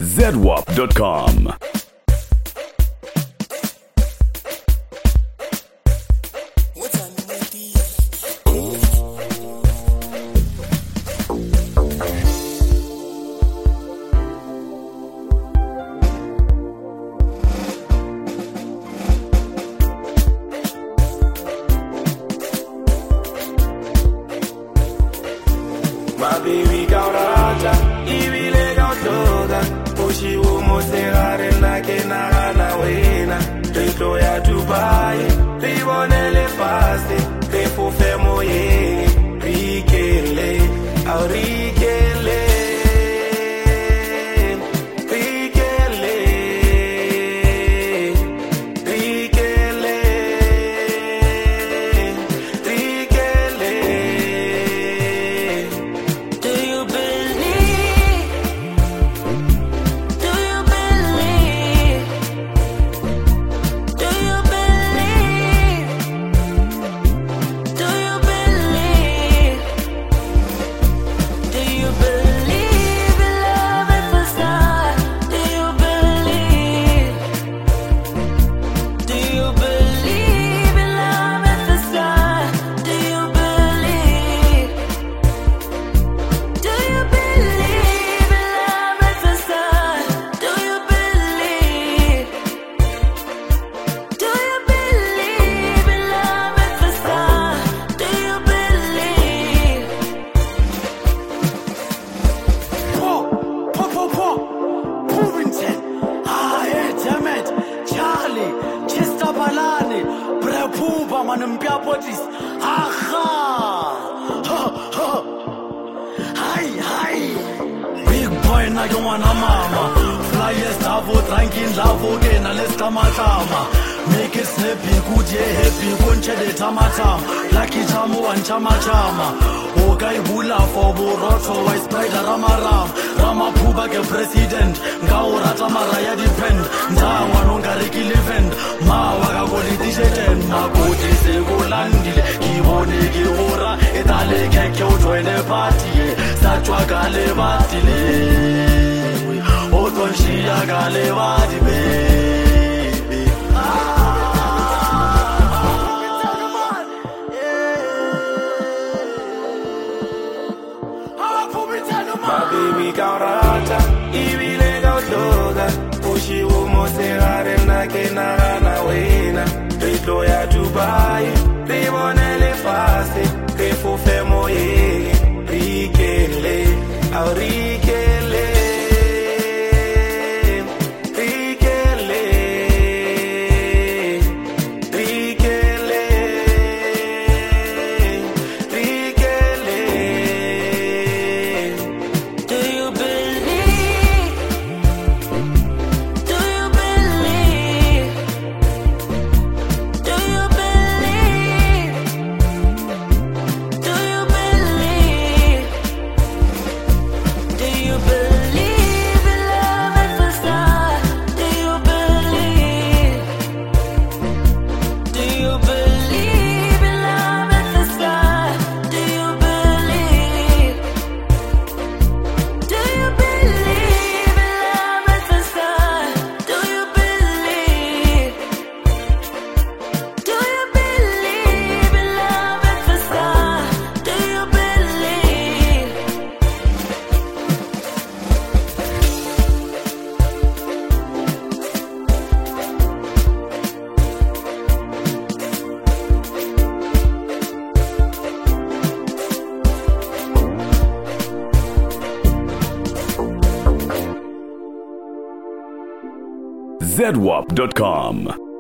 ZWAP.com. My baby kaurata, ibile kautoka, ushi umosegare na kena na wena. Rito ya Dubai, ribonele fase, refufe moye, rikele, au rikele, rikele, rikele, rikele. Big boy na yo wana mama, flyest lavo, tranquil lavo, kena let's tama. Make it snappy, good yeah happy, kunche de tama. Lucky chamu and chama. Okay hula for boroto, I spider ramaram. Rama puba ke president, ngaura tamara ya depend. Ndawa nonga riki livend, ma waga goli t-shirt, ma koti se golandile. Kibone kibora, etale keke ujoine party. Satwa gale batile, oton shia gale batile. My baby kaurata, ibile kautoka, ushi umosegare na kena na wena. Rito ya Dubai, ribonele fase, refufe moye, rikele, au rikele, rikele, rikele, rikele. ZWAP.com.